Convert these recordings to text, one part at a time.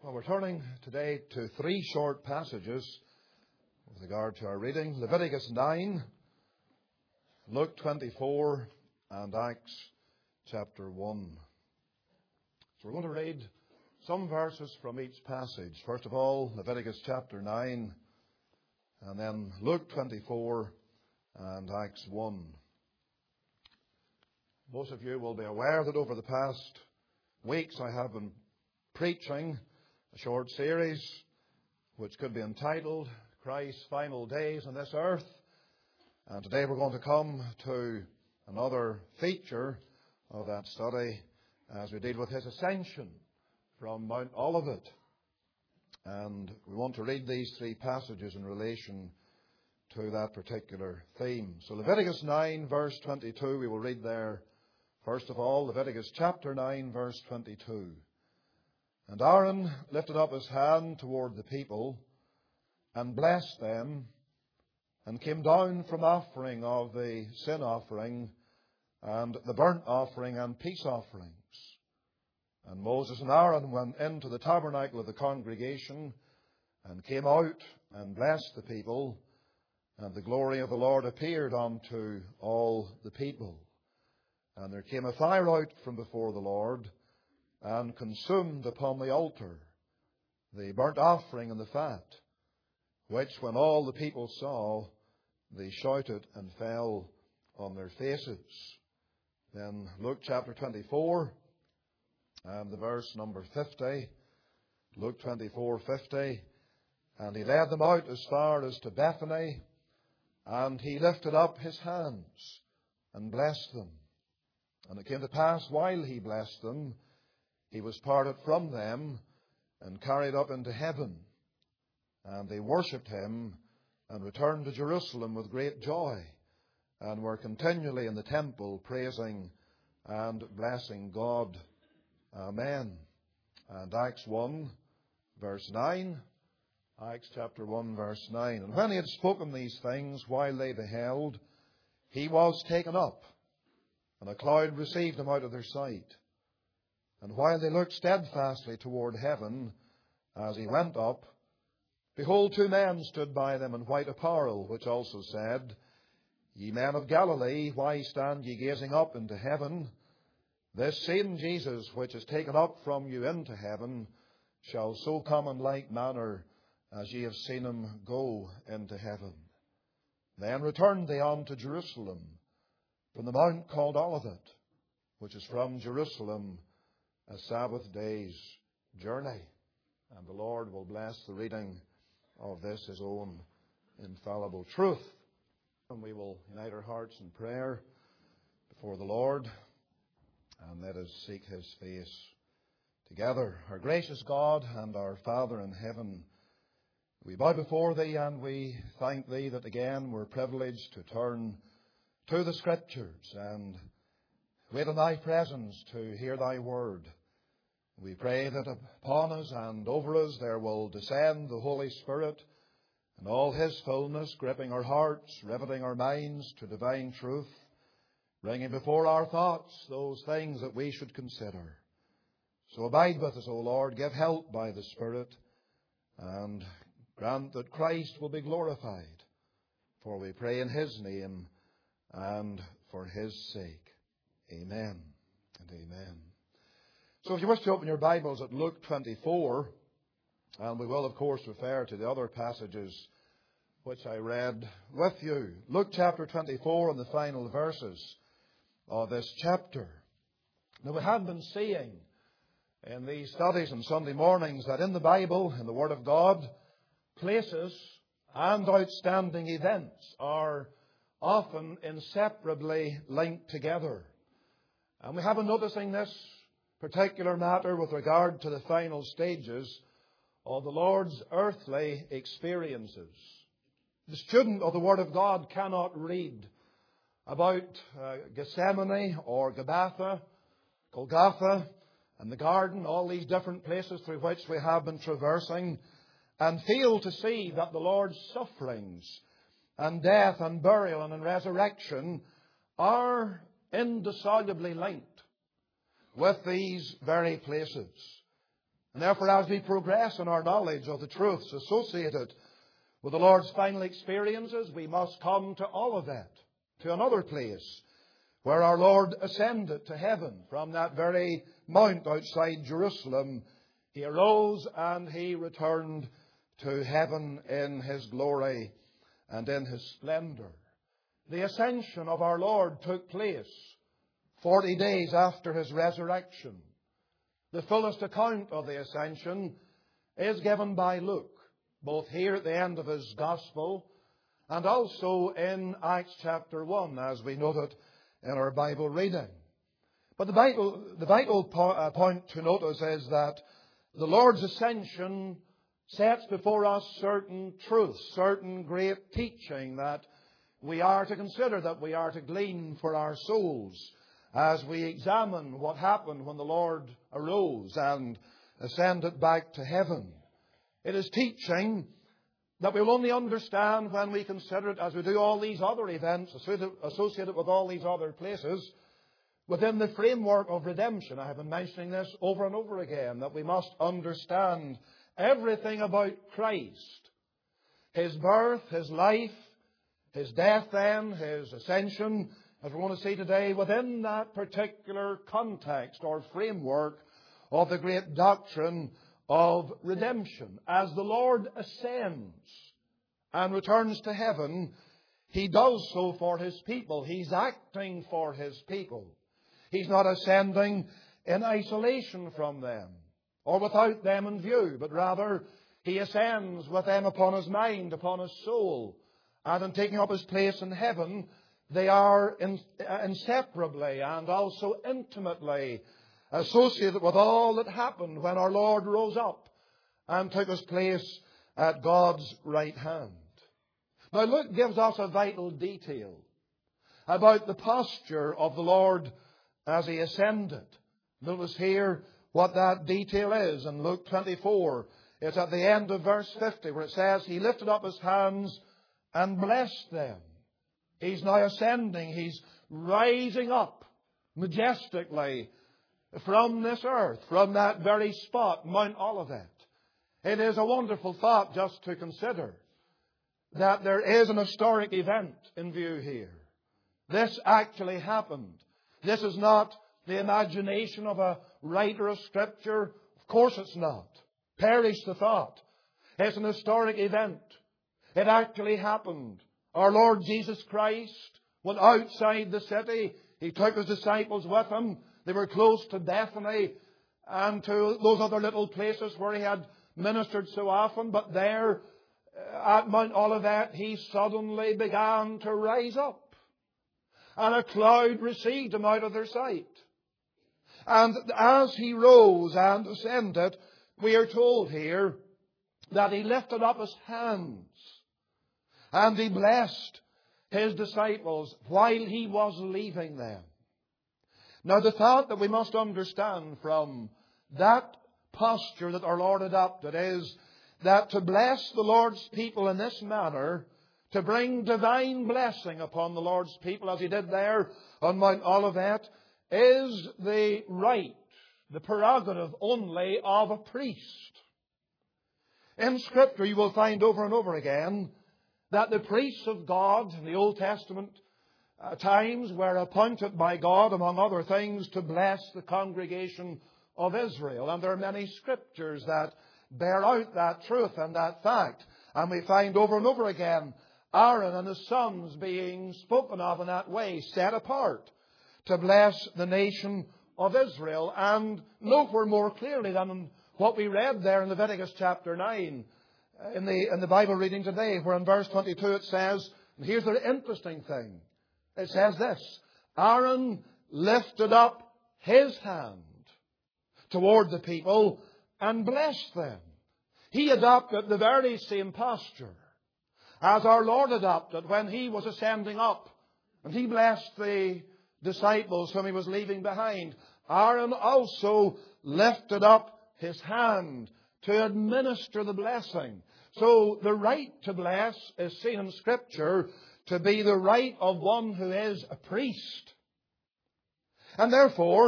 Well, we're turning today to three short passages with regard to our reading. Leviticus 9, Luke 24, and Acts chapter 1. So we're going to read some verses from each passage. First of all, Leviticus chapter 9, and then Luke 24 and Acts 1. Most of you will be aware that over the past weeks I have been preaching a short series which could be entitled Christ's Final Days on This Earth. And today we're going to come to another feature of that study as we deal with His ascension from Mount Olivet. And we want to read these three passages in relation to that particular theme. So Leviticus 9 verse 22, we will read there first of all. Leviticus chapter 9 verse 22. And Aaron lifted up his hand toward the people and blessed them, and came down from offering of the sin offering and the burnt offering and peace offerings. And Moses and Aaron went into the tabernacle of the congregation and came out and blessed the people, and the glory of the Lord appeared unto all the people. And there came a fire out from before the Lord, and consumed upon the altar the burnt offering and the fat, which when all the people saw, they shouted and fell on their faces. Then Luke chapter 24 and the verse number 50. Luke 24:50. And he led them out as far as to Bethany, and he lifted up his hands and blessed them. And it came to pass, while he blessed them, he was parted from them and carried up into heaven. And they worshipped him and returned to Jerusalem with great joy, and were continually in the temple praising and blessing God. Amen. And Acts 1 verse 9. Acts chapter 1 verse 9. And when he had spoken these things while they beheld, he was taken up, and a cloud received him out of their sight. And while they looked steadfastly toward heaven as he went up, behold, two men stood by them in white apparel, which also said, Ye men of Galilee, why stand ye gazing up into heaven? This same Jesus, which is taken up from you into heaven, shall so come in like manner as ye have seen him go into heaven. Then returned they unto Jerusalem from the mount called Olivet, which is from Jerusalem a Sabbath day's journey. And the Lord will bless the reading of this, His own infallible truth. And we will unite our hearts in prayer before the Lord, and let us seek His face together. Our gracious God and our Father in heaven, we bow before Thee, and we thank Thee that again we're privileged to turn to the Scriptures and wait in Thy presence to hear Thy word. We pray that upon us and over us there will descend the Holy Spirit and all His fullness, gripping our hearts, riveting our minds to divine truth, bringing before our thoughts those things that we should consider. So abide with us, O Lord, give help by the Spirit, and grant that Christ will be glorified. For we pray in His name and for His sake. Amen and amen. So if you wish to open your Bibles at Luke 24, and we will of course refer to the other passages which I read with you. Luke chapter 24 and the final verses of this chapter. Now we have been seeing in these studies on Sunday mornings that in the Bible, in the Word of God, places and outstanding events are often inseparably linked together. And we have been noticing this particular matter with regard to the final stages of the Lord's earthly experiences. The student of the Word of God cannot read about Gethsemane or Golgotha and the garden, all these different places through which we have been traversing, and fail to see that the Lord's sufferings and death and burial and resurrection are indissolubly linked with these very places. And therefore, as we progress in our knowledge of the truths associated with the Lord's final experiences, we must come to Olivet, to another place where our Lord ascended to heaven from that very mount outside Jerusalem. He arose and He returned to heaven in His glory and in His splendor. The ascension of our Lord took place 40 days after His resurrection. The fullest account of the ascension is given by Luke, both here at the end of his Gospel and also in Acts chapter 1, as we noted in our Bible reading. But the vital point to notice is that the Lord's ascension sets before us certain truths, certain great teaching that we are to consider, that we are to glean for our souls as we examine what happened when the Lord arose and ascended back to heaven. It is teaching that we will only understand when we consider it, as we do all these other events associated with all these other places, within the framework of redemption. I have been mentioning this over and over again, that we must understand everything about Christ, His birth, His life, His death then, His ascension, as we want to see today, within that particular context or framework of the great doctrine of redemption. As the Lord ascends and returns to heaven, He does so for His people. He's acting for His people. He's not ascending in isolation from them or without them in view, but rather He ascends with them upon His mind, upon His soul. And in taking up His place in heaven, they are inseparably and also intimately associated with all that happened when our Lord rose up and took His place at God's right hand. Now Luke gives us a vital detail about the posture of the Lord as He ascended. Notice here what that detail is in Luke 24. It's at the end of verse 50 where it says, He lifted up His hands and blessed them. He's now ascending. He's rising up majestically from this earth, from that very spot, Mount Olivet. It is a wonderful thought just to consider that there is an historic event in view here. This actually happened. This is not the imagination of a writer of Scripture. Of course it's not. Perish the thought. It's an historic event. It actually happened. Our Lord Jesus Christ went outside the city. He took His disciples with Him. They were close to Bethany and to those other little places where He had ministered so often. But there at Mount Olivet, He suddenly began to rise up. And a cloud received Him out of their sight. And as He rose and ascended, we are told here that He lifted up His hands and He blessed His disciples while He was leaving them. Now the thought that we must understand from that posture that our Lord adopted is that to bless the Lord's people in this manner, to bring divine blessing upon the Lord's people as He did there on Mount Olivet, is the right, the prerogative only of a priest. In Scripture you will find over and over again that the priests of God in the Old Testament times were appointed by God, among other things, to bless the congregation of Israel. And there are many Scriptures that bear out that truth and that fact. And we find over and over again Aaron and his sons being spoken of in that way, set apart to bless the nation of Israel. And nowhere more clearly than in what we read there in Leviticus chapter 9, in the Bible reading today, where in verse 22 it says, and here's the interesting thing, it says this, Aaron lifted up his hand toward the people and blessed them. He adopted the very same posture as our Lord adopted when He was ascending up and He blessed the disciples whom He was leaving behind. Aaron also lifted up his hand to administer the blessing. So the right to bless is seen in Scripture to be the right of one who is a priest. And therefore,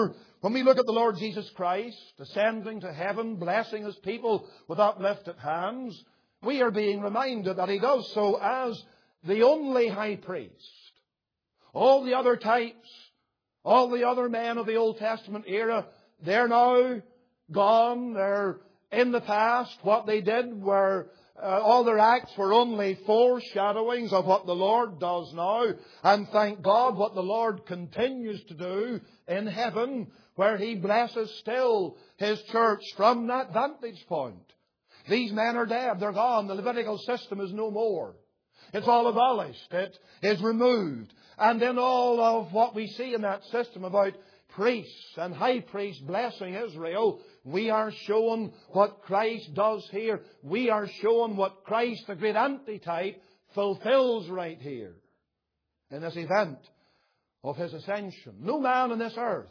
When we look at the Lord Jesus Christ ascending to heaven, blessing His people with uplifted hands, we are being reminded that He does so as the only high priest. All the other types, all the other men of the Old Testament era, they're now gone. They're in the past. What they did were, all their acts were only foreshadowings of what the Lord does now. And thank God what the Lord continues to do in heaven, where He blesses still His church from that vantage point. These men are dead. They're gone. The Levitical system is no more. It's all abolished. It is removed. And in all of what we see in that system about priests and high priests blessing Israel, we are shown what Christ does here. We are shown what Christ, the great antitype, fulfills right here in this event of His ascension. No man on this earth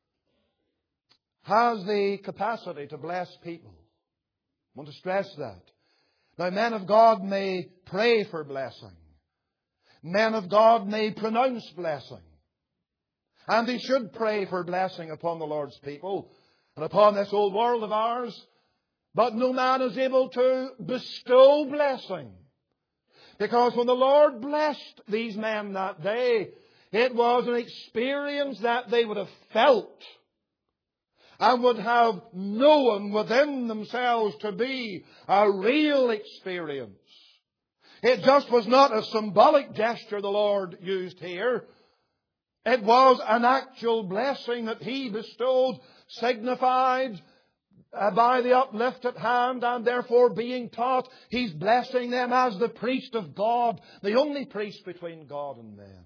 has the capacity to bless people. I want to stress that. Now, men of God may pray for blessing. Men of God may pronounce blessing. And they should pray for blessing upon the Lord's people and upon this old world of ours. But no man is able to bestow blessing. Because when the Lord blessed these men that day, it was an experience that they would have felt and would have known within themselves to be a real experience. It just was not a symbolic gesture the Lord used here. It was an actual blessing that He bestowed, signified by the uplifted hand, and therefore being taught, He's blessing them as the priest of God, the only priest between God and men.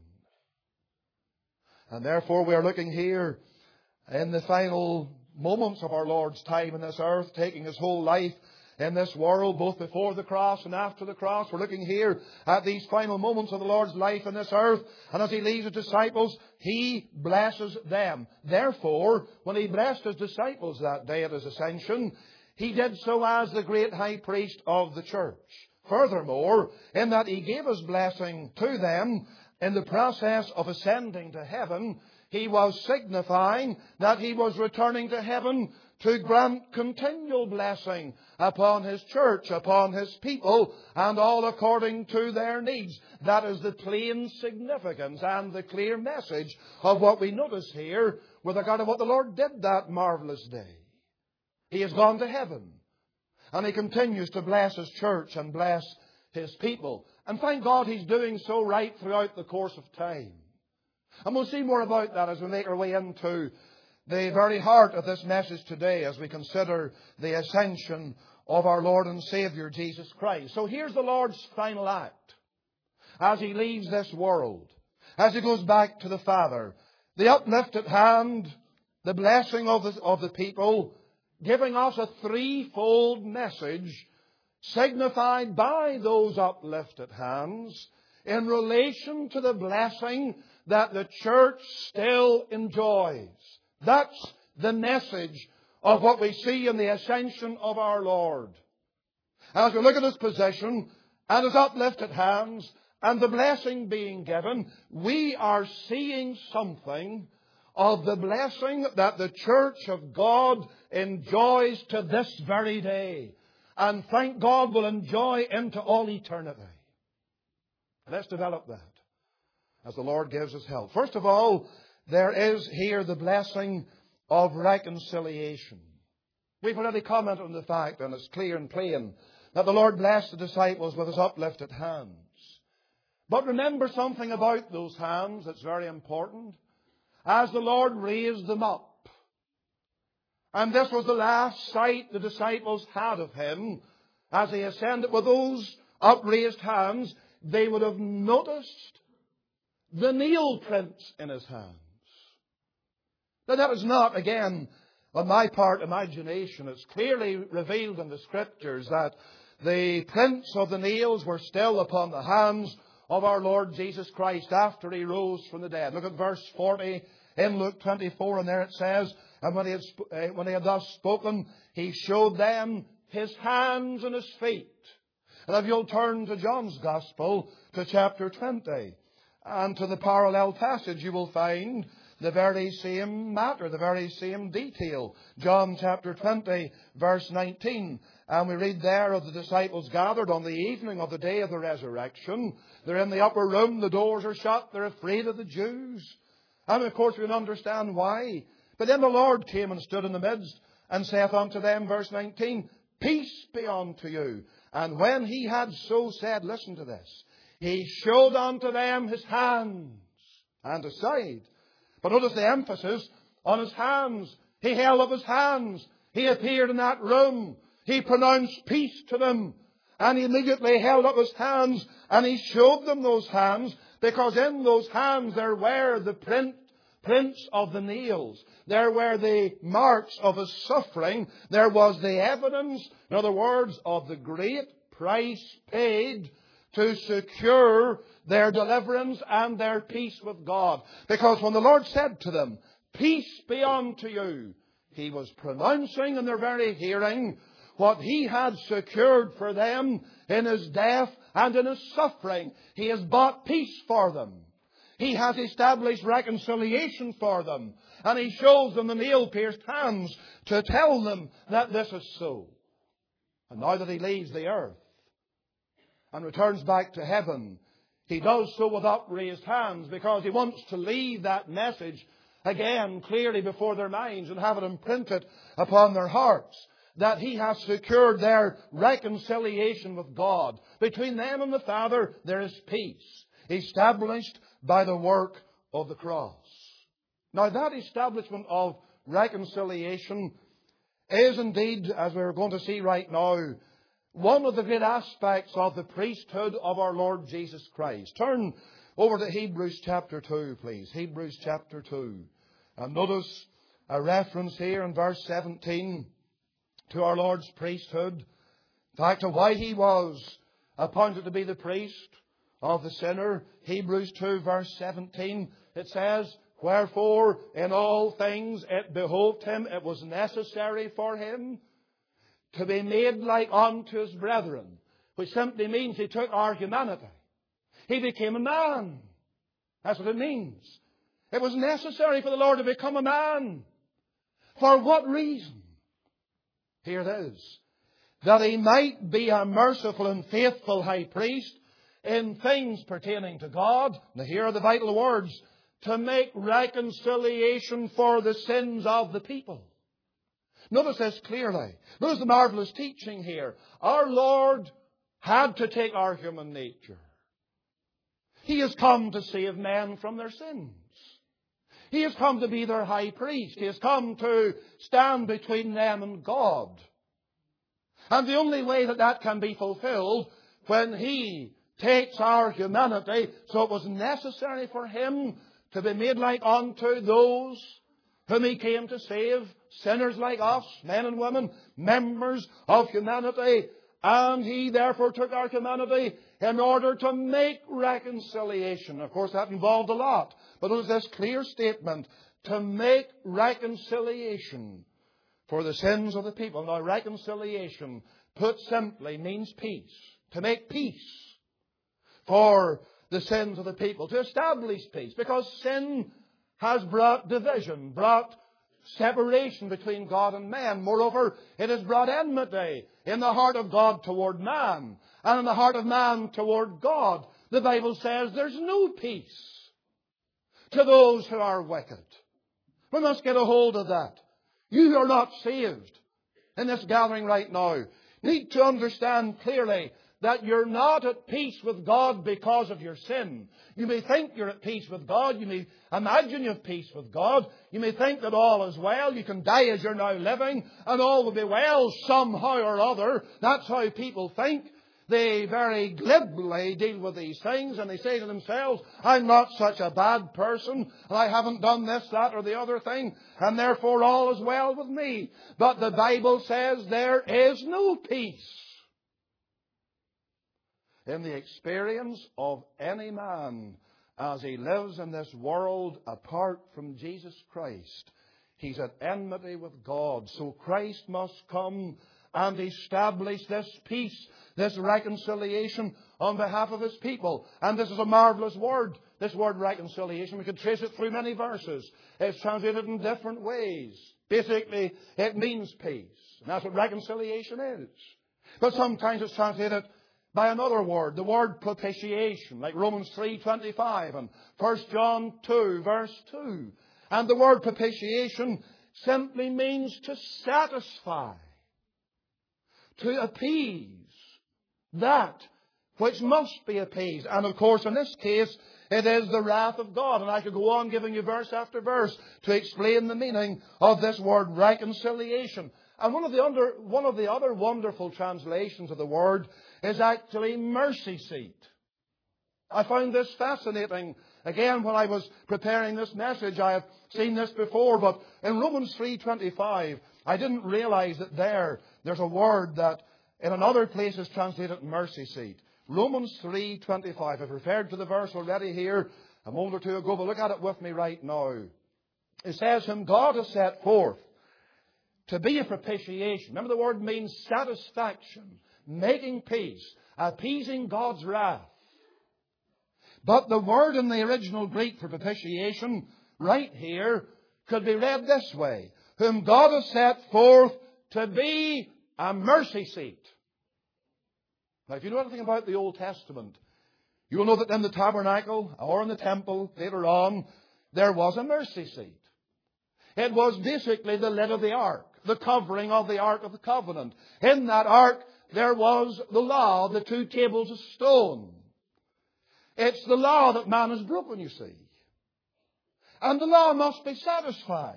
And therefore we are looking here in the final moments of our Lord's time on this earth, taking His whole life in this world, both before the cross and after the cross. We're looking here at these final moments of the Lord's life on this earth. And as He leaves His disciples, He blesses them. Therefore, when He blessed His disciples that day at His ascension, He did so as the great high priest of the church. Furthermore, in that He gave His blessing to them in the process of ascending to heaven, He was signifying that He was returning to heaven to grant continual blessing upon His church, upon His people, and all according to their needs. That is the plain significance and the clear message of what we notice here with regard to what the Lord did that marvelous day. He has gone to heaven, and He continues to bless His church and bless His people. And thank God He's doing so right throughout the course of time. And we'll see more about that as we make our way into the very heart of this message today as we consider the ascension of our Lord and Savior Jesus Christ. So here's the Lord's final act as He leaves this world, as He goes back to the Father. The uplifted hand, the blessing of the people, giving us a threefold message signified by those uplifted hands in relation to the blessing that the church still enjoys. That's the message of what we see in the ascension of our Lord. As we look at His position and His uplifted hands and the blessing being given, we are seeing something of the blessing that the church of God enjoys to this very day. And thank God will enjoy into all eternity. Let's develop that as the Lord gives us help. First of all, there is here the blessing of reconciliation. We've already commented on the fact, and it's clear and plain, that the Lord blessed the disciples with His uplifted hands. But remember something about those hands that's very important. As the Lord raised them up, and this was the last sight the disciples had of Him, as He ascended with those upraised hands, they would have noticed the nail prints in His hands. Now that is not, again, on my part, imagination. It's clearly revealed in the Scriptures that the prints of the nails were still upon the hands of our Lord Jesus Christ after He rose from the dead. Look at verse 40 in Luke 24, and there it says, and when he had thus spoken, He showed them His hands and His feet. And if you'll turn to John's Gospel, to chapter 20, and to the parallel passage, you will find the very same matter, the very same detail. John chapter 20, verse 19. And we read there of the disciples gathered on the evening of the day of the resurrection. They're in the upper room, the doors are shut, they're afraid of the Jews. And of course we can understand why. But then the Lord came and stood in the midst and saith unto them, verse 19, Peace be unto you. And when he had so said, listen to this, he showed unto them his hands and his side. But notice the emphasis on his hands. He held up his hands. He appeared in that room. He pronounced peace to them. And he immediately held up his hands and he showed them those hands, because in those hands there were the prints of the nails. There were the marks of his suffering. There was the evidence, in other words, of the great price paid to secure their deliverance and their peace with God. Because when the Lord said to them, Peace be unto you, He was pronouncing in their very hearing what He had secured for them in His death and in His suffering. He has bought peace for them. He has established reconciliation for them. And He shows them the nail-pierced hands to tell them that this is so. And now that He leaves the earth and returns back to heaven, He does so with upraised hands, because He wants to leave that message again clearly before their minds and have it imprinted upon their hearts, that He has secured their reconciliation with God. Between them and the Father there is peace, established by the work of the cross. Now that establishment of reconciliation is indeed, as we're going to see right now, one of the great aspects of the priesthood of our Lord Jesus Christ. Turn over to Hebrews chapter 2, please. Hebrews chapter 2. And notice a reference here in verse 17 to our Lord's priesthood. In fact, to why He was appointed to be the priest of the sinner. Hebrews 2 verse 17, it says, Wherefore in all things it behoved Him, it was necessary for Him to be made like unto His brethren. Which simply means He took our humanity. He became a man. That's what it means. It was necessary for the Lord to become a man. For what reason? Here it is. That He might be a merciful and faithful high priest in things pertaining to God. Now here are the vital words. To make reconciliation for the sins of the people. Notice this clearly. Notice the marvelous teaching here. Our Lord had to take our human nature. He has come to save men from their sins. He has come to be their high priest. He has come to stand between them and God. And the only way that that can be fulfilled when He takes our humanity, so it was necessary for Him to be made like unto those whom He came to save, sinners like us, men and women, members of humanity. And He therefore took our humanity in order to make reconciliation. Of course, that involved a lot. But it was this clear statement, to make reconciliation for the sins of the people. Now, reconciliation, put simply, means peace. To make peace for the sins of the people. To establish peace. Because sin has brought division, brought separation between God and man. Moreover, it has brought enmity in the heart of God toward man, and in the heart of man toward God. The Bible says there's no peace to those who are wicked. We must get a hold of that. You who are not saved in this gathering right now need to understand clearly that you're not at peace with God because of your sin. You may think you're at peace with God. You may imagine you have peace with God. You may think that all is well. You can die as you're now living and all will be well somehow or other. That's how people think. They very glibly deal with these things and they say to themselves, I'm not such a bad person and I haven't done this, that or the other thing, and therefore all is well with me. But the Bible says there is no peace in the experience of any man as he lives in this world apart from Jesus Christ. He's at enmity with God. So Christ must come and establish this peace, this reconciliation on behalf of His people. And this is a marvelous word. This word reconciliation, we could trace it through many verses. It's translated in different ways. Basically, it means peace. And that's what reconciliation is. But sometimes it's translated by another word, the word propitiation, like Romans 3:25 and 1 John 2, verse 2. And the word propitiation simply means to satisfy, to appease that which must be appeased. And of course, in this case, it is the wrath of God. And I could go on giving you verse after verse to explain the meaning of this word reconciliation. And one of the other wonderful translations of the word is actually mercy seat. I found this fascinating. Again, when I was preparing this message, I have seen this before, but in Romans 3:25, I didn't realize that there's a word that in another place is translated mercy seat. Romans 3:25. I've referred to the verse already here a moment or two ago, but look at it with me right now. It says, whom God has set forth to be a propitiation. Remember, the word means satisfaction, making peace, appeasing God's wrath. But the word in the original Greek for propitiation, right here, could be read this way. Whom God has set forth to be a mercy seat. Now, if you know anything about the Old Testament, you will know that in the tabernacle or in the temple later on, there was a mercy seat. It was basically the lid of the ark, the covering of the Ark of the Covenant. In that ark, there was the law, the 2 tables of stone. It's the law that man has broken, you see. And the law must be satisfied.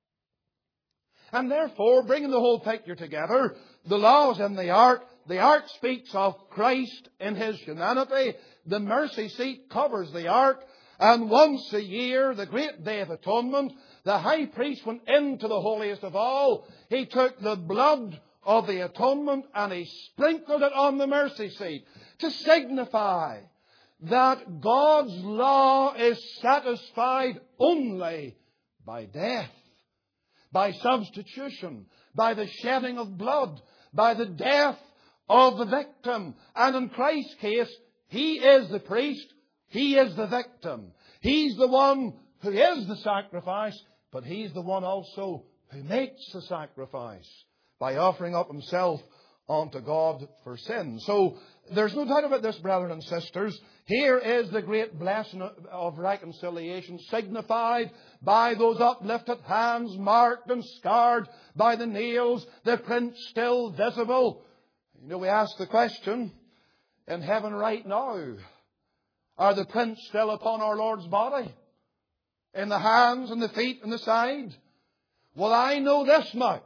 And therefore, bringing the whole picture together, the law is in the ark. The ark speaks of Christ in His humanity. The mercy seat covers the ark. And once a year, the great Day of Atonement, the high priest went into the holiest of all. He took the blood of the atonement and he sprinkled it on the mercy seat to signify that God's law is satisfied only by death, by substitution, by the shedding of blood, by the death of the victim. And in Christ's case, He is the priest, He is the victim. He's the one who is the sacrifice, but He's the one also who makes the sacrifice by offering up Himself unto God for sin. So there's no doubt about this, brethren and sisters. Here is the great blessing of reconciliation signified by those uplifted hands, marked and scarred by the nails, the print still visible. You know, we ask the question, in heaven right now, are the prints still upon our Lord's body? In the hands and the feet and the side? Well, I know this much.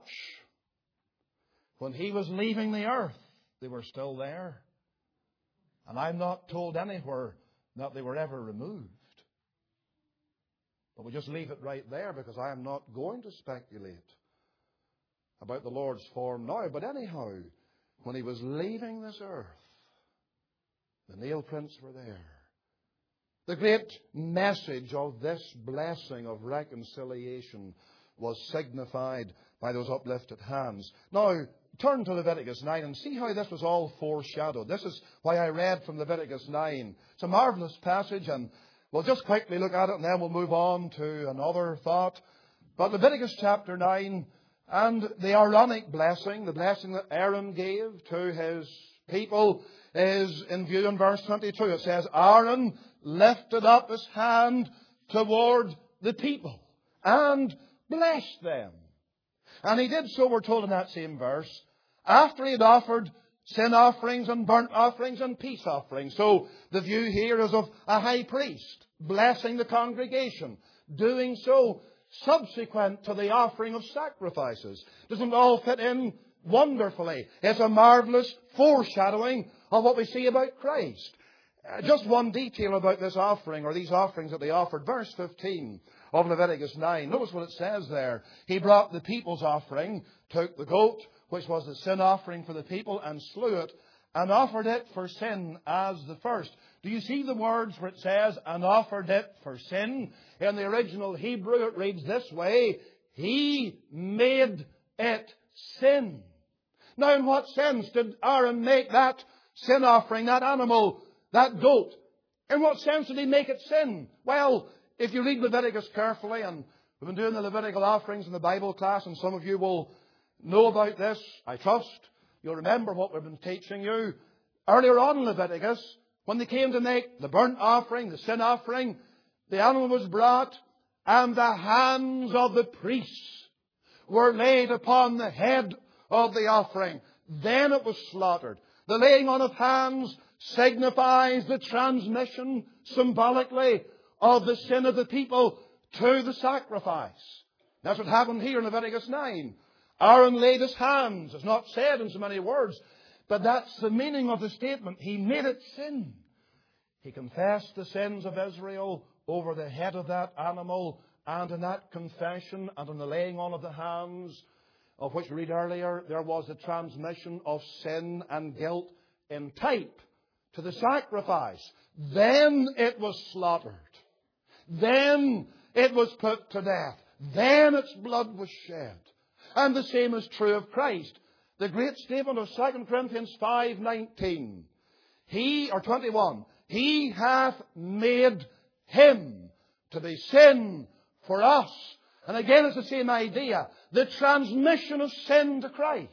When He was leaving the earth, they were still there. And I'm not told anywhere that they were ever removed. But we just leave it right there because I am not going to speculate about the Lord's form now. But anyhow, when He was leaving this earth, the nail prints were there. The great message of this blessing of reconciliation was signified by those uplifted hands. Now, turn to Leviticus 9 and see how this was all foreshadowed. This is why I read from Leviticus 9. It's a marvelous passage, and we'll just quickly look at it and then we'll move on to another thought. But Leviticus chapter 9 and the Aaronic blessing, the blessing that Aaron gave to his people, is in view in verse 22. It says, Aaron lifted up his hand toward the people and blessed them. And he did so, we're told in that same verse, after he had offered sin offerings and burnt offerings and peace offerings. So the view here is of a high priest blessing the congregation, doing so subsequent to the offering of sacrifices. Doesn't it all fit in wonderfully? It's a marvelous foreshadowing of what we see about Christ. Just one detail about this offering, or these offerings that they offered. Verse 15 of Leviticus 9. Notice what it says there. He brought the people's offering, took the goat, which was the sin offering for the people, and slew it, and offered it for sin as the first. Do you see the words where it says, and offered it for sin? In the original Hebrew it reads this way, He made it sin. Now in what sense did Aaron make that sin offering, that animal, that goat? In what sense did he make it sin? Well, if you read Leviticus carefully, and we've been doing the Levitical offerings in the Bible class, and some of you will know about this, I trust. You'll remember what we've been teaching you. Earlier on in Leviticus, when they came to make the burnt offering, the sin offering, the animal was brought, and the hands of the priests were laid upon the head of the offering. Then it was slaughtered. The laying on of hands signifies the transmission, symbolically, of the sin of the people to the sacrifice. That's what happened here in Leviticus 9. Aaron laid his hands. It's not said in so many words, but that's the meaning of the statement. He made it sin. He confessed the sins of Israel over the head of that animal, and in that confession and in the laying on of the hands, of which we read earlier, there was a transmission of sin and guilt in type to the sacrifice. Then it was slaughtered. Then it was put to death. Then its blood was shed. And the same is true of Christ. The great statement of 2 Corinthians 5:19. 21. He hath made Him to be sin for us. And again, it's the same idea. The transmission of sin to Christ.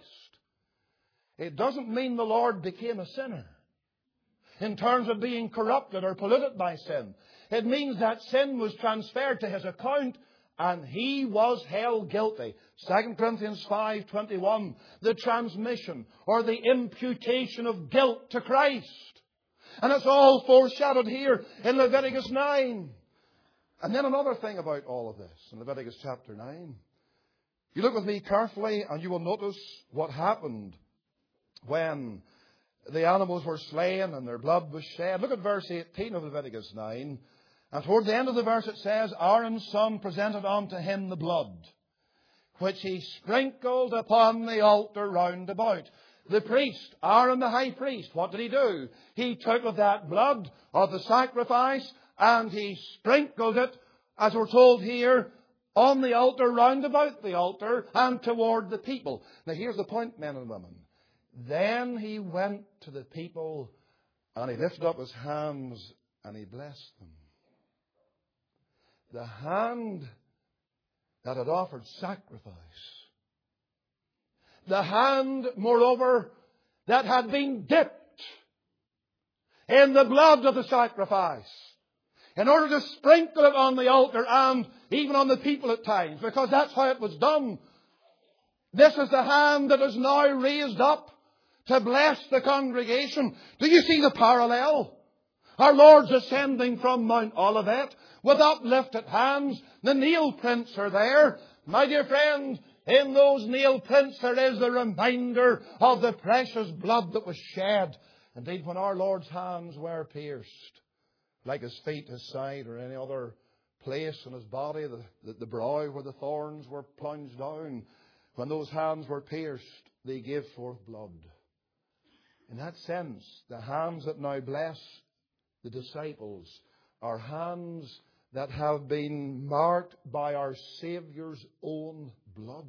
It doesn't mean the Lord became a sinner in terms of being corrupted or polluted by sin. It means that sin was transferred to His account and He was held guilty. 2 Corinthians 5:21. The transmission or the imputation of guilt to Christ. And it's all foreshadowed here in Leviticus 9. And then another thing about all of this in Leviticus chapter 9. You look with me carefully and you will notice what happened when the animals were slain and their blood was shed. Look at verse 18 of Leviticus 9. And toward the end of the verse it says, Aaron's son presented unto him the blood, which he sprinkled upon the altar round about. The priest, Aaron the high priest, what did he do? He took of that blood of the sacrifice and he sprinkled it, as we're told here, on the altar, round about the altar, and toward the people. Now here's the point, men and women. Then he went to the people and he lifted up his hands and he blessed them. The hand that had offered sacrifice. The hand, moreover, that had been dipped in the blood of the sacrifice, in order to sprinkle it on the altar and even on the people at times, because that's how it was done. This is the hand that is now raised up to bless the congregation. Do you see the parallel? Our Lord's ascending from Mount Olivet with uplifted hands. The nail prints are there. My dear friend, in those nail prints there is the reminder of the precious blood that was shed. Indeed, when our Lord's hands were pierced, like His feet, His side, or any other place in His body, the brow where the thorns were plunged down, when those hands were pierced, they gave forth blood. In that sense, the hands that now bless the disciples are hands that have been marked by our Saviour's own blood.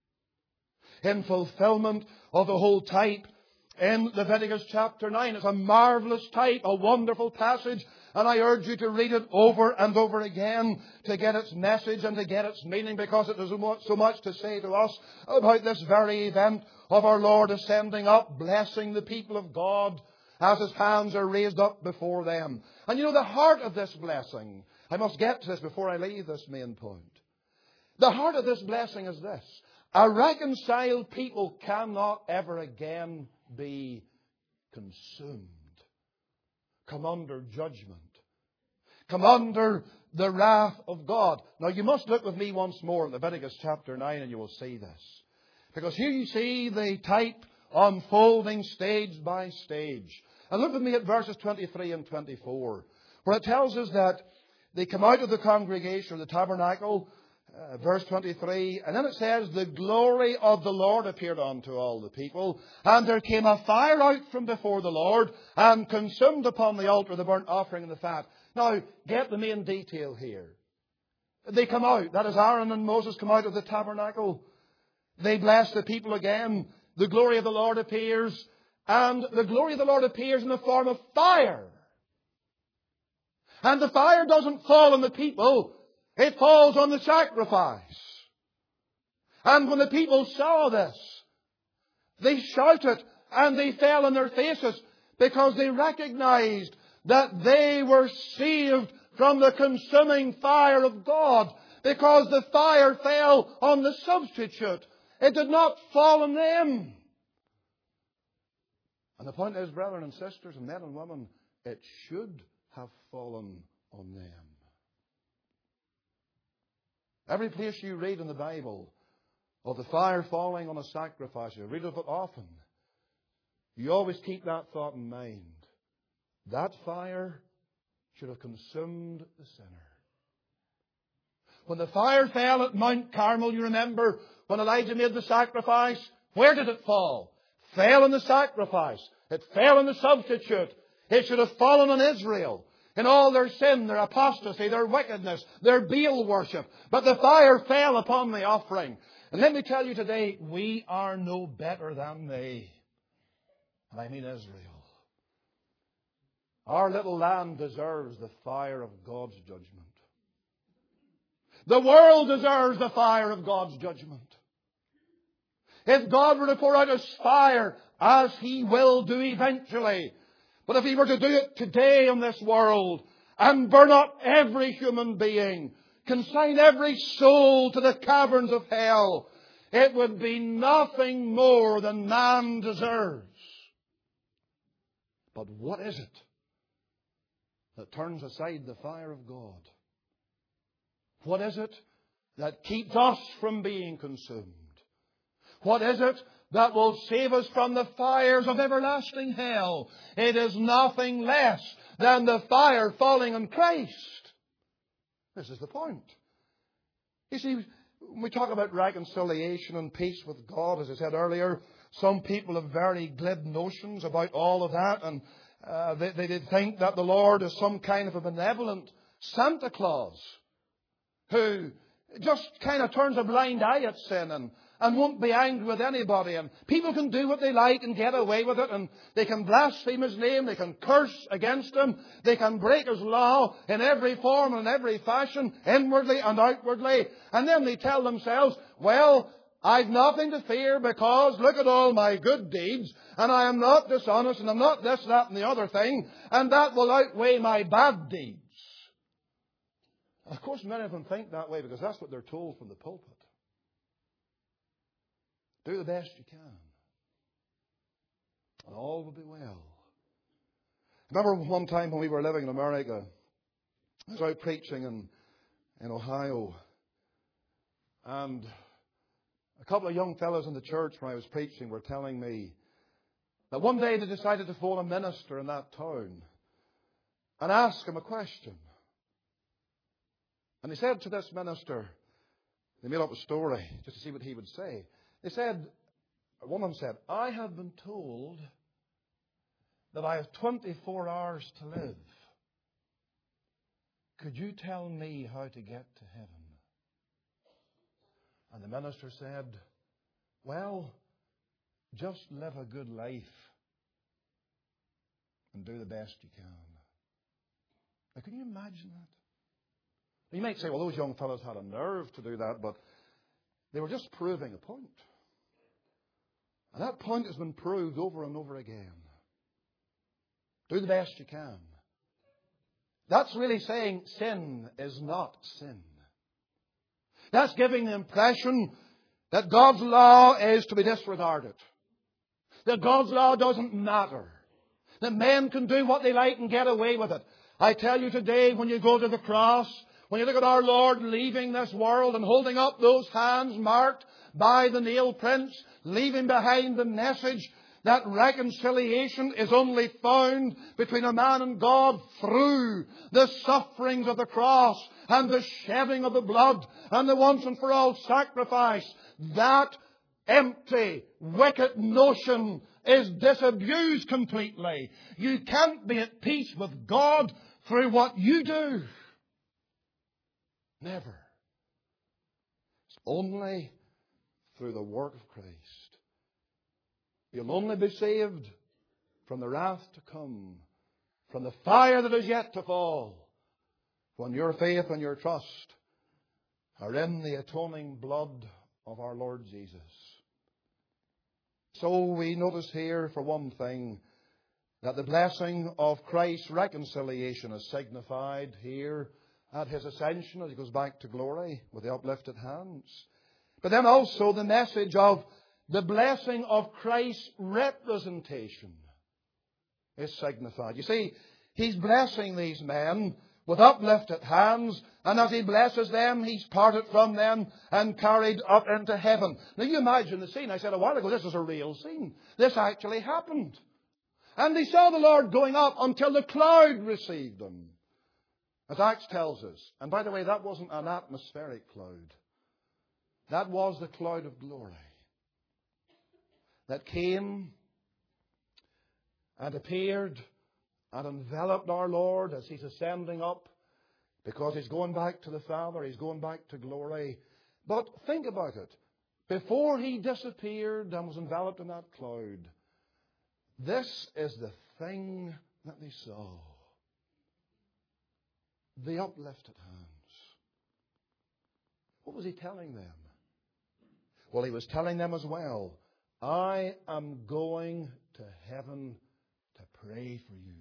In fulfillment of the whole type in Leviticus chapter 9. It's a marvelous type, a wonderful passage, and I urge you to read it over and over again to get its message and to get its meaning, because it has so much to say to us about this very event of our Lord ascending up, blessing the people of God as His hands are raised up before them. And you know, the heart of this blessing, I must get to this before I leave this main point. The heart of this blessing is this: a reconciled people cannot ever again be consumed, come under judgment, come under the wrath of God. Now you must look with me once more at Leviticus chapter 9 and you will see this. Because here you see the type unfolding stage by stage. And look with me at verses 23 and 24, where it tells us that they come out of the congregation or the tabernacle, verse 23, and then it says, the glory of the Lord appeared unto all the people, and there came a fire out from before the Lord, and consumed upon the altar the burnt offering and the fat. Now, get the main detail here. They come out, that is, Aaron and Moses come out of the tabernacle. They bless the people again. The glory of the Lord appears, and the glory of the Lord appears in the form of fire. And the fire doesn't fall on the people. It falls on the sacrifice. And when the people saw this, they shouted and they fell on their faces because they recognized that they were saved from the consuming fire of God, because the fire fell on the substitute. It did not fall on them. And the point is, brethren and sisters and men and women, it should have fallen on them. Every place you read in the Bible of the fire falling on a sacrifice, you read of it often, you always keep that thought in mind. That fire should have consumed the sinner. When the fire fell at Mount Carmel, you remember, when Elijah made the sacrifice, where did it fall? It fell on the sacrifice. It fell on the substitute. It should have fallen on Israel in all their sin, their apostasy, their wickedness, their Baal worship. But the fire fell upon the offering. And let me tell you today, we are no better than they. And I mean Israel. Our little land deserves the fire of God's judgment. The world deserves the fire of God's judgment. If God were to pour out His fire, as He will do eventually, but if He were to do it today in this world and burn up every human being, consign every soul to the caverns of hell, it would be nothing more than man deserves. But what is it that turns aside the fire of God? What is it that keeps us from being consumed? What is it that will save us from the fires of everlasting hell? It is nothing less than the fire falling on Christ. This is the point. You see, when we talk about reconciliation and peace with God, as I said earlier, some people have very glib notions about all of that, and they think that the Lord is some kind of a benevolent Santa Claus who just kind of turns a blind eye at sin and won't be angry with anybody. And people can do what they like and get away with it. And they can blaspheme His name. They can curse against Him. They can break His law in every form and every fashion, inwardly and outwardly. And then they tell themselves, well, I've nothing to fear because look at all my good deeds. And I am not dishonest and I'm not this, that and the other thing. And that will outweigh my bad deeds. Of course, many of them think that way because that's what they're told from the pulpit. Do the best you can, and all will be well. I remember one time when we were living in America, I was out preaching in Ohio, and a couple of young fellows in the church where I was preaching were telling me that one day they decided to phone a minister in that town and ask him a question. And they said to this minister, they made up a story just to see what he would say. They said, one of them said, I have been told that I have 24 hours to live. Could you tell me how to get to heaven? And the minister said, well, just live a good life and do the best you can. Now, can you imagine that? You might say, well, those young fellows had a nerve to do that, but they were just proving a point. And that point has been proved over and over again. Do the best you can. That's really saying sin is not sin. That's giving the impression that God's law is to be disregarded. That God's law doesn't matter. That men can do what they like and get away with it. I tell you today, when you go to the cross, when you look at our Lord leaving this world and holding up those hands marked by the nail prints, leaving behind the message that reconciliation is only found between a man and God through the sufferings of the cross and the shedding of the blood and the once and for all sacrifice, that empty, wicked notion is disabused completely. You can't be at peace with God through what you do. Never. It's only through the work of Christ. You'll only be saved from the wrath to come, from the fire that is yet to fall, when your faith and your trust are in the atoning blood of our Lord Jesus. So we notice here, for one thing, that the blessing of Christ's reconciliation is signified here at His ascension as He goes back to glory with the uplifted hands. But then also the message of the blessing of Christ's representation is signified. You see, He's blessing these men with uplifted hands, and as He blesses them, He's parted from them and carried up into heaven. Now you imagine the scene. I said a while ago, this is a real scene. This actually happened. And they saw the Lord going up until the cloud received them, as Acts tells us. And by the way, that wasn't an atmospheric cloud. That was the cloud of glory that came and appeared and enveloped our Lord as He's ascending up, because He's going back to the Father, He's going back to glory. But think about it. Before He disappeared and was enveloped in that cloud, this is the thing that they saw. The uplifted hands. What was He telling them? Well, He was telling them as well, I am going to heaven to pray for you,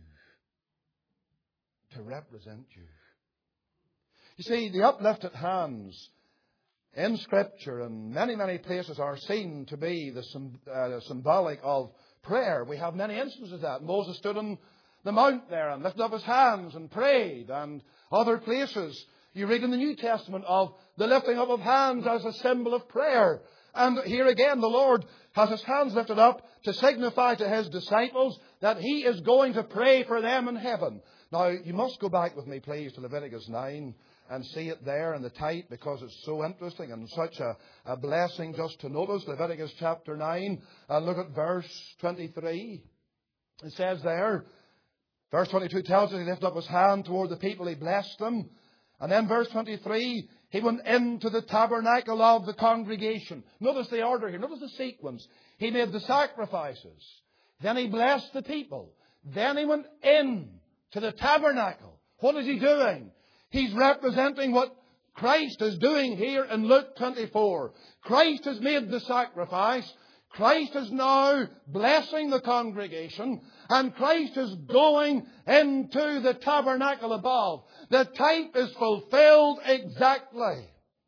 to represent you. You see, the uplifted hands in Scripture and many, many places are seen to be the symbolic of prayer. We have many instances of that. Moses stood on the mount there and lifted up his hands and prayed. And other places you read in the New Testament of the lifting up of hands as a symbol of prayer. And here again the Lord has His hands lifted up to signify to His disciples that He is going to pray for them in heaven. Now, you must go back with me, please, to Leviticus 9 and see it there in the type, because it's so interesting and such a blessing just to notice. Leviticus chapter 9, and look at verse 23. It says there, verse 22 tells us He lifted up His hand toward the people, He blessed them. And then verse 23, He went into the tabernacle of the congregation. Notice the order here. Notice the sequence. He made the sacrifices. Then He blessed the people. Then He went in to the tabernacle. What is He doing? He's representing what Christ is doing here in Luke 24. Christ has made the sacrifice. Christ is now blessing the congregation, and Christ is going into the tabernacle above. The type is fulfilled exactly.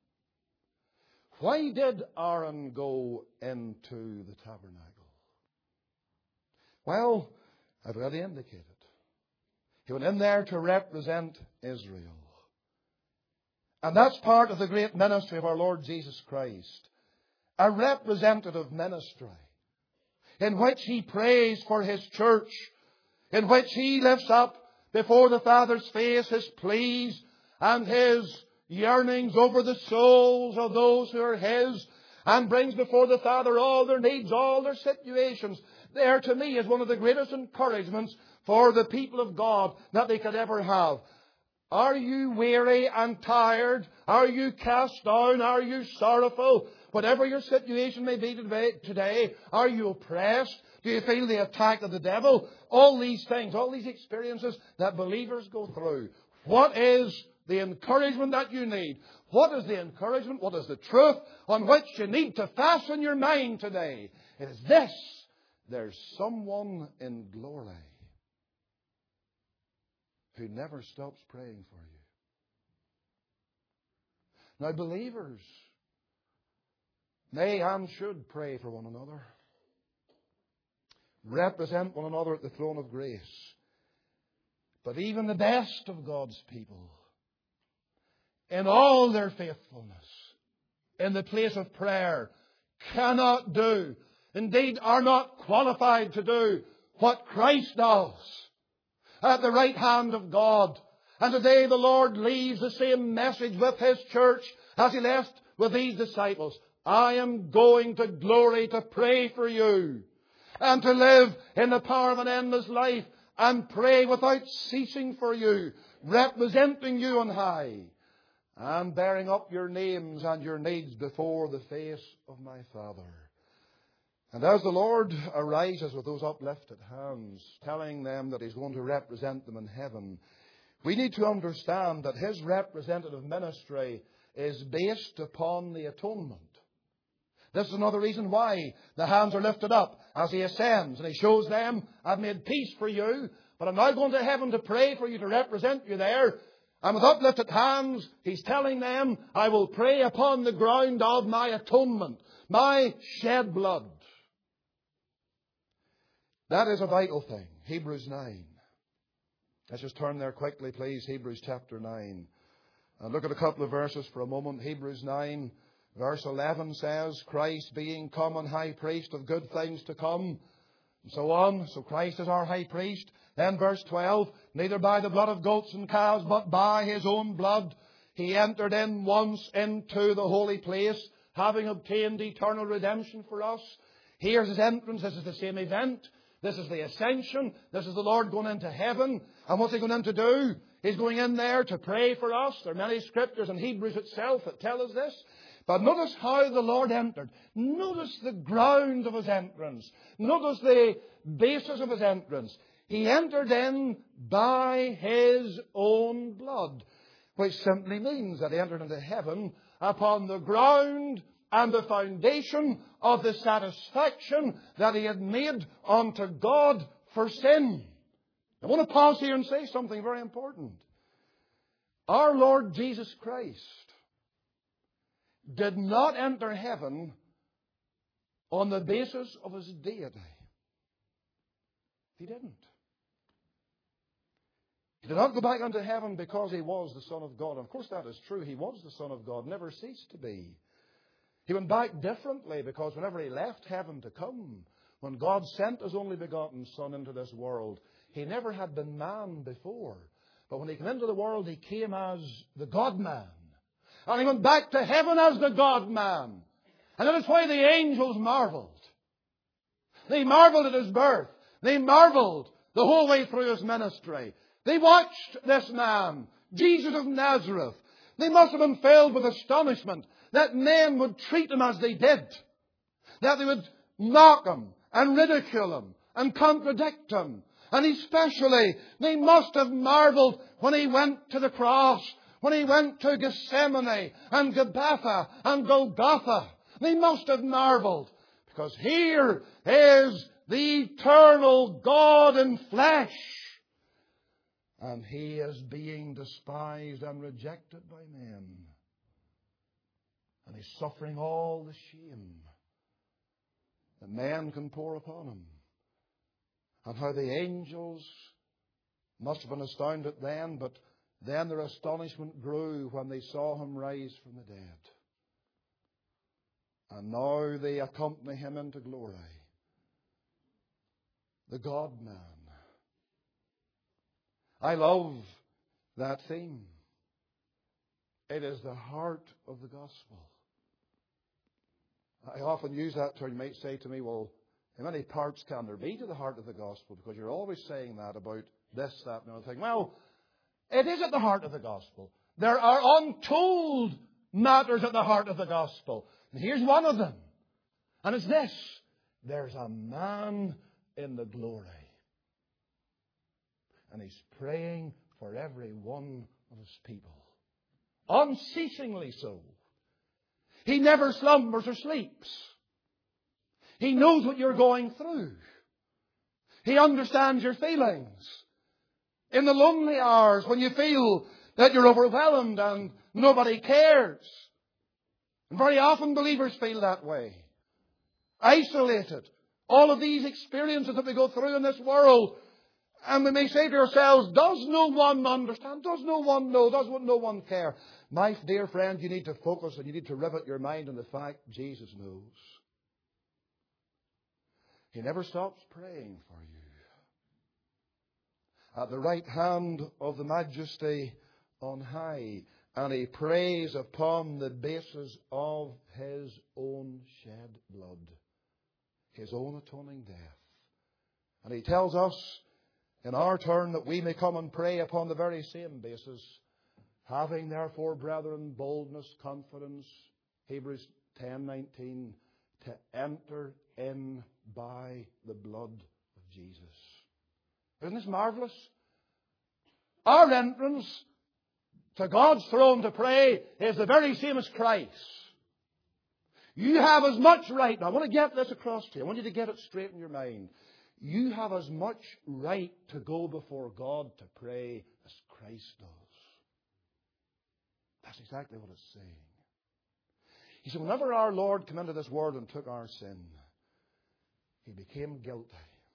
Why did Aaron go into the tabernacle? Well, I've already indicated. He went in there to represent Israel. And that's part of the great ministry of our Lord Jesus Christ. A representative ministry in which He prays for His church, in which He lifts up before the Father's face His pleas and His yearnings over the souls of those who are His, and brings before the Father all their needs, all their situations. There, to me, is one of the greatest encouragements for the people of God that they could ever have. Are you weary and tired? Are you cast down? Are you sorrowful? Whatever your situation may be today, are you oppressed? Do you feel the attack of the devil? All these things, all these experiences that believers go through. What is the encouragement that you need? What is the encouragement? What is the truth on which you need to fasten your mind today? It is this. There's someone in glory who never stops praying for you. Now, believers may and should pray for one another. Represent one another at the throne of grace. But even the best of God's people, in all their faithfulness, in the place of prayer, cannot do, indeed are not qualified to do, what Christ does at the right hand of God. And today the Lord leaves the same message with His church as He left with these disciples. I am going to glory to pray for you and to live in the power of an endless life and pray without ceasing for you, representing you on high and bearing up your names and your needs before the face of my Father. And as the Lord arises with those uplifted hands, telling them that He's going to represent them in heaven, We need to understand that His representative ministry is based upon the atonement. This is another reason why the hands are lifted up as He ascends. And He shows them, I've made peace for you, but I'm now going to heaven to pray for you, to represent you there. And with uplifted hands, He's telling them, I will pray upon the ground of my atonement, my shed blood. That is a vital thing. Hebrews 9. Let's just turn there quickly, please. Hebrews chapter 9. And look at a couple of verses for a moment. Hebrews 9, verse 11 says, Christ being common high priest of good things to come, and so on. So Christ is our high priest. Then verse 12, neither by the blood of goats and calves, but by His own blood, He entered in once into the holy place, having obtained eternal redemption for us. Here's His entrance. This is the same event. This is the ascension. This is the Lord going into heaven. And what's He going in to do? He's going in there to pray for us. There are many scriptures in Hebrews itself that tell us this. But notice how the Lord entered. Notice the ground of His entrance. Notice the basis of His entrance. He entered in by His own blood, which simply means that He entered into heaven upon the ground and the foundation of the satisfaction that He had made unto God for sin. I want to pause here and say something very important. Our Lord Jesus Christ did not enter heaven on the basis of His deity. He didn't. He did not go back into heaven because He was the Son of God. Of course that is true. He was the Son of God, never ceased to be. He went back differently because whenever He left heaven to come, when God sent His only begotten Son into this world, He never had been man before. But when He came into the world, He came as the God-man. And He went back to heaven as the God-man. And that is why the angels marveled. They marveled at His birth. They marveled the whole way through His ministry. They watched this man, Jesus of Nazareth. They must have been filled with astonishment that men would treat Him as they did. That they would mock Him and ridicule Him and contradict Him. And especially, they must have marveled when He went to the cross, when He went to Gethsemane and Gabbatha and Golgotha. They must have marveled because here is the eternal God in flesh. And He is being despised and rejected by men. And He's suffering all the shame that men can pour upon Him. And how the angels must have been astounded then, but then their astonishment grew when they saw Him rise from the dead. And now they accompany Him into glory. The God-man. I love that theme. It is the heart of the gospel. I often use that term. You might say to me, well, how many parts can there be to the heart of the gospel? Because you're always saying that about this, that, and the other thing. Well, it is at the heart of the gospel. There are untold matters at the heart of the gospel. And here's one of them. And it's this. There's a man in the glory. And He's praying for every one of His people. Unceasingly so. He never slumbers or sleeps. He knows what you're going through. He understands your feelings. In the lonely hours when you feel that you're overwhelmed and nobody cares. And very often believers feel that way. Isolated. All of these experiences that we go through in this world. And we may say to ourselves, does no one understand? Does no one know? Does no one care? My dear friend, you need to focus and you need to rivet your mind on the fact Jesus knows. He never stops praying for you. At the right hand of the Majesty on high. And He prays upon the basis of His own shed blood. His own atoning death. And He tells us in our turn that we may come and pray upon the very same basis. Having therefore, brethren, boldness, confidence, Hebrews 10:19, to enter in by the blood of Jesus. Isn't this marvelous? Our entrance to God's throne to pray is the very same as Christ. You have as much right. Now, I want to get this across to you. I want you to get it straight in your mind. You have as much right to go before God to pray as Christ does. That's exactly what it's saying. He said, whenever our Lord came into this world and took our sin, He became guilty.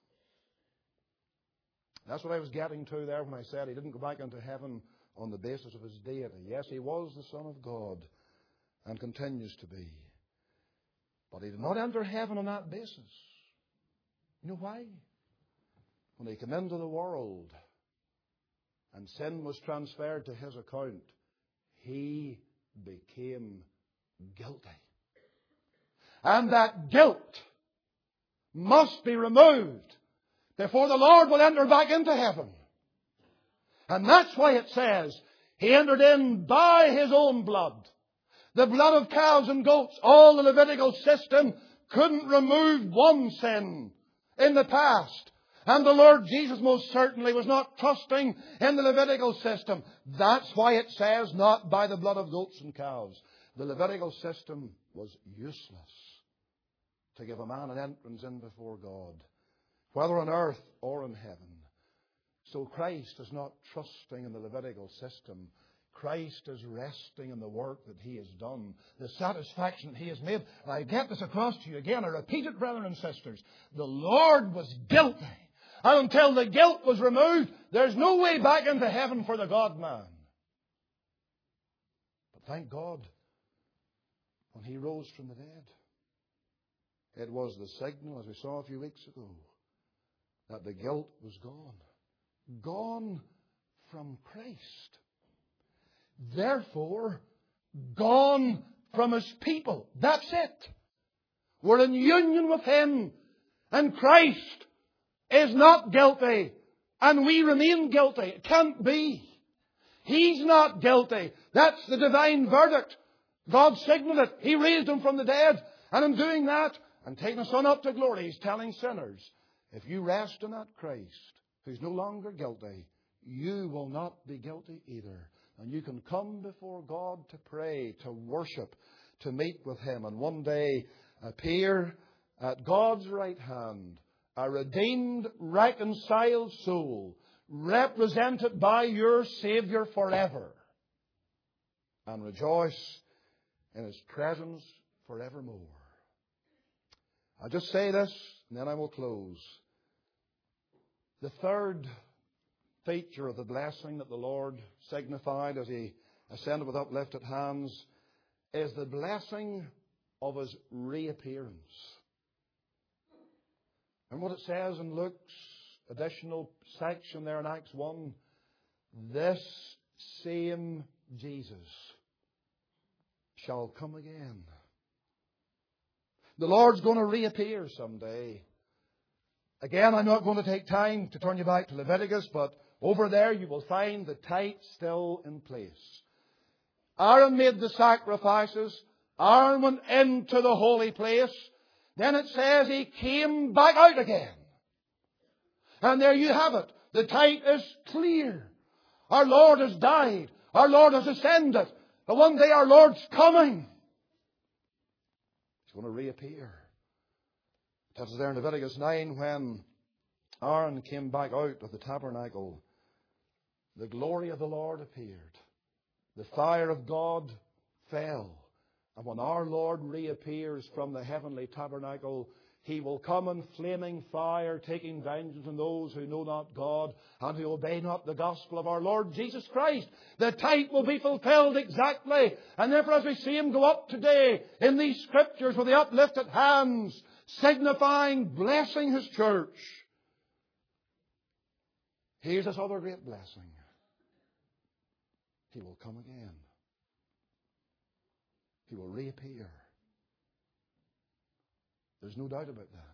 That's what I was getting to there when I said He didn't go back into heaven on the basis of His deity. Yes, He was the Son of God and continues to be. But He did not enter heaven on that basis. You know why? When He came into the world and sin was transferred to His account, He became guilty. And that guilt must be removed before the Lord will enter back into heaven. And that's why it says He entered in by His own blood. The blood of cows and goats, all the Levitical system couldn't remove one sin in the past. And the Lord Jesus most certainly was not trusting in the Levitical system. That's why it says not by the blood of goats and cows. The Levitical system was useless to give a man an entrance in before God, whether on earth or in heaven. So Christ is not trusting in the Levitical system. Christ is resting in the work that He has done, the satisfaction that He has made. And I get this across to you again. I repeat it, brethren and sisters. The Lord was guilty. And until the guilt was removed, there's no way back into heaven for the God-man. But thank God, when He rose from the dead, it was the signal, as we saw a few weeks ago, that the guilt was gone. Gone from Christ. Therefore, gone from His people. That's it. We're in union with Him. And Christ is not guilty. And we remain guilty. It can't be. He's not guilty. That's the divine verdict. God signaled it. He raised Him from the dead. And in doing that, and taking the Son up to glory, He's telling sinners, if you rest in that Christ, who's no longer guilty, you will not be guilty either. And you can come before God to pray, to worship, to meet with Him, and one day appear at God's right hand, a redeemed, reconciled soul, represented by your Saviour forever, and rejoice in His presence forevermore. I'll just say this, and then I will close. The third feature of the blessing that the Lord signified as He ascended with uplifted hands is the blessing of His reappearance. And what it says in Luke's additional section there in Acts 1, this same Jesus shall come again. The Lord's going to reappear someday. Again, I'm not going to take time to turn you back to Leviticus, but over there you will find the type still in place. Aaron made the sacrifices. Aaron went into the holy place. Then it says He came back out again. And there you have it. The type is clear. Our Lord has died. Our Lord has ascended. But one day our Lord's coming. He's going to reappear. It tells us there in Leviticus 9, when Aaron came back out of the tabernacle, the glory of the Lord appeared. The fire of God fell. And when our Lord reappears from the heavenly tabernacle, He will come in flaming fire, taking vengeance on those who know not God and who obey not the gospel of our Lord Jesus Christ. The type will be fulfilled exactly. And therefore, as we see Him go up today in these Scriptures with the uplifted hands, signifying blessing His church, here's this other great blessing. He will come again. He will reappear. There's no doubt about that.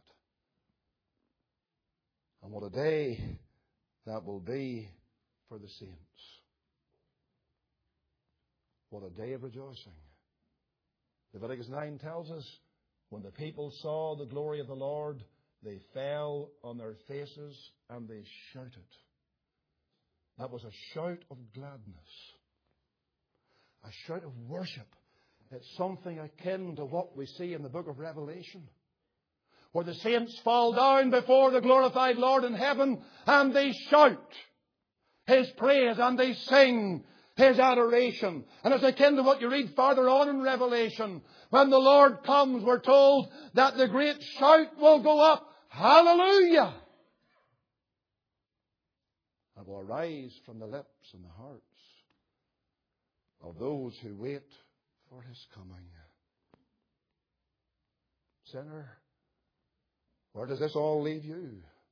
And what a day that will be for the saints. What a day of rejoicing. Leviticus 9 tells us, when the people saw the glory of the Lord, they fell on their faces and they shouted. That was a shout of gladness. A shout of worship. It's something akin to what we see in the book of Revelation, where the saints fall down before the glorified Lord in heaven and they shout His praise and they sing His adoration. And it's akin to what you read further on in Revelation. When the Lord comes, we're told that the great shout will go up, Hallelujah! And will arise from the lips and the hearts of those who wait for His coming. Sinner, where does this all leave you?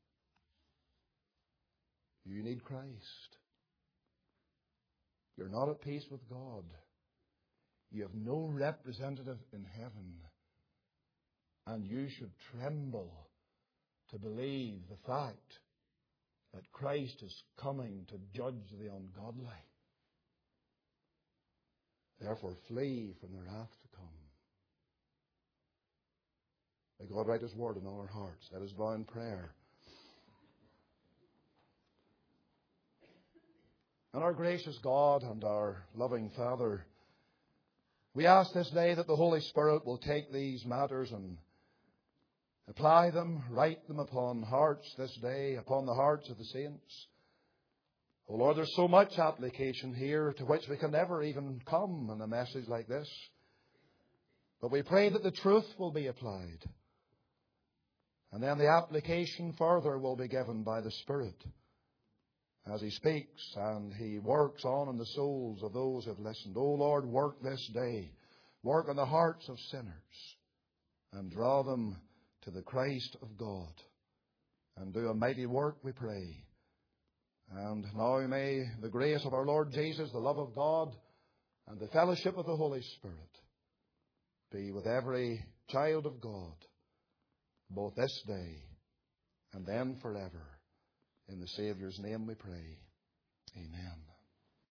You need Christ. You're not at peace with God. You have no representative in heaven. And you should tremble to believe the fact that Christ is coming to judge the ungodly. Therefore, flee from the wrath to come. May God write His word in all our hearts. Let us bow in prayer. And our gracious God and our loving Father, we ask this day that the Holy Spirit will take these matters and apply them, write them upon hearts this day, upon the hearts of the saints. Oh Lord, there's so much application here to which we can never even come in a message like this. But we pray that the truth will be applied. And then the application further will be given by the Spirit as He speaks and He works on in the souls of those who have listened. Oh Lord, work this day. Work on the hearts of sinners and draw them to the Christ of God. And do a mighty work, we pray. And now may the grace of our Lord Jesus, the love of God, and the fellowship of the Holy Spirit be with every child of God, both this day and then forever. In the Saviour's name we pray.